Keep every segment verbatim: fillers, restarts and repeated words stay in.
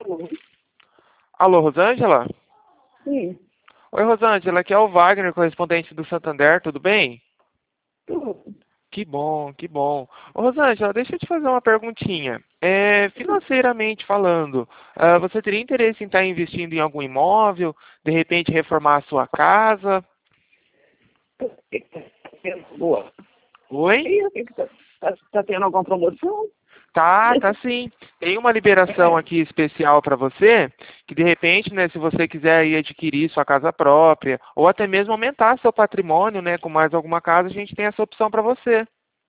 Alô? Alô, Rosângela? Sim, Oi, Rosângela, aqui é o Wagner, correspondente do Santander, tudo bem? tudo. Que bom, que bom. Ô, Rosângela, deixa eu te fazer uma perguntinha. É, financeiramente falando, ah, você teria interesse em estar investindo em algum imóvel, de repente reformar a sua casa? Boa. Oi? E o que que tá, tá, tá tendo alguma promoção? Tá, tá sim. Tem uma liberação aqui especial para você, que de repente, né, se você quiser ir adquirir sua casa própria, ou até mesmo aumentar seu patrimônio, né, com mais alguma casa, a gente tem essa opção para você.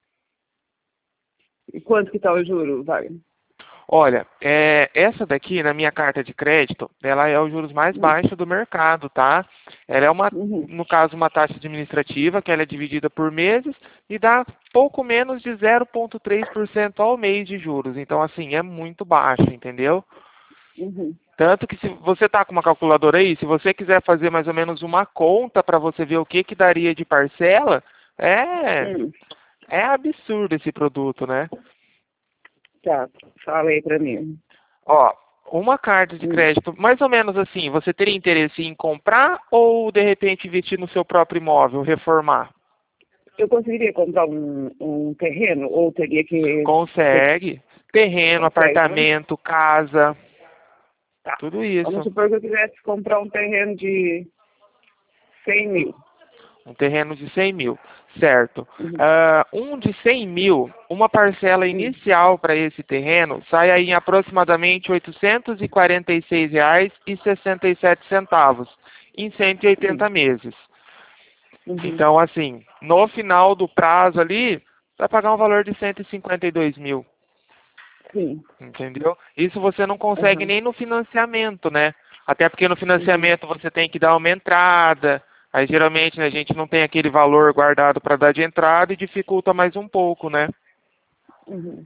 E quanto que tá o juro, Wagner? Olha, é, essa daqui, na minha carta de crédito, ela é os juros mais baixos do mercado, tá? Ela é uma, Uhum. no caso, uma taxa administrativa, que ela é dividida por meses e dá pouco menos de zero vírgula três por cento ao mês de juros. Então, assim, é muito baixo, entendeu? Uhum. Tanto que se você está com uma calculadora aí, se você quiser fazer mais ou menos uma conta para você ver o que que daria de parcela, é, Hum. é absurdo esse produto, né? Tá, fala aí pra mim. Ó, uma carta de Hum. crédito, mais ou menos assim, você teria interesse em comprar ou de repente investir no seu próprio imóvel, reformar? Eu conseguiria comprar um, um terreno ou teria que ter Consegue. Terreno, consegue, né? apartamento, casa, Tá. tudo Vamos isso. supor que eu quisesse comprar um terreno de cem mil. Um terreno de cem mil, certo. Uhum. Ah, um de cem mil, uma parcela Hum. inicial para esse terreno sai aí em aproximadamente oitocentos e quarenta e seis reais e sessenta e sete centavos em cento e oitenta Hum. meses. Uhum. Então, assim, no final do prazo ali, vai pagar um valor de cento e cinquenta e dois mil, Sim. entendeu? Isso você não consegue Uhum. nem no financiamento, né? Até porque no Uhum. financiamento você tem que dar uma entrada, aí geralmente, né, a gente não tem aquele valor guardado para dar de entrada e dificulta mais um pouco, né? Uhum.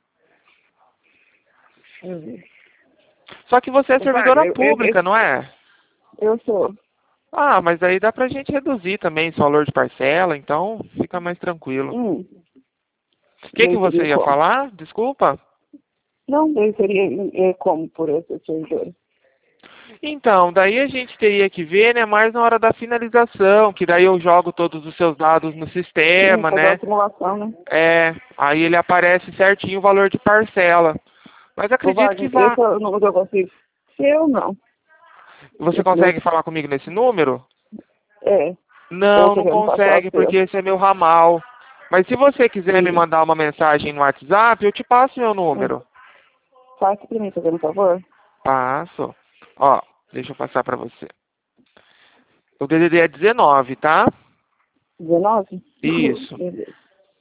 Deixa eu ver. Só que você é Ô, Wagner, servidora eu, eu, pública, não é? eu sou. Ah, mas aí dá pra gente reduzir também esse valor de parcela, então fica mais tranquilo. Hum. O que que Daí você seria ia como? falar? Desculpa. Não, daí seria é, como por essa servidora. Então, daí a gente teria que ver, né, mais na hora da finalização, que daí eu jogo todos os seus dados no Sim, sistema, fazer a né? simulação, né? É, aí ele aparece certinho o valor de parcela. Mas Ô, acredito que Wagner, vá. esse é o número que eu consigo. Se eu não. Você Esse meu. consegue falar comigo nesse número? É. Ou Não, você não quer me passar o consegue, porque seu? esse é meu ramal. Mas se você quiser me Sim. mandar uma mensagem no WhatsApp, eu te passo meu Hum. número. Faça pra mim, fazendo um favor. Passo. Ó, deixa eu passar pra você. O D D D é dezenove, tá? dezenove? Isso. Beleza.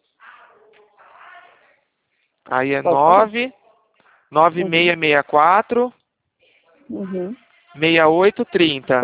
Aí é Pode falar. nove nove Uhum. seis seis quatro Uhum. seis oito trinta,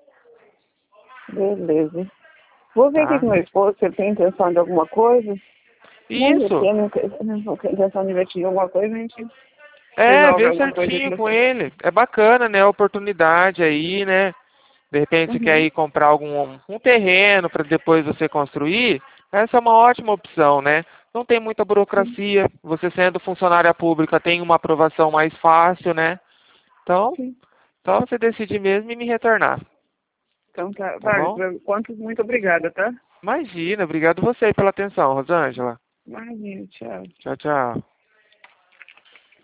Beleza. Vou ver aqui tá? com meu esposo se ele tem intenção de alguma coisa. Né? Se Isso. ele não tem não tem intenção de investir em alguma coisa, a gente É, resolve vê alguma coisa aqui certinho no com fim. ele. É bacana, né? A oportunidade aí, né? De repente você quer Uhum. ir comprar algum um terreno para depois você construir. Essa é uma ótima opção, né? Não tem muita Sim, burocracia. Você sendo funcionária pública tem uma aprovação mais fácil, né? Então, sim. só você decidir mesmo e me retornar, Então tá. tá Vai, bom? por enquanto, muito obrigada, tá? Imagina, obrigado você pela atenção, Rosângela. Imagina, tchau. Tchau, tchau.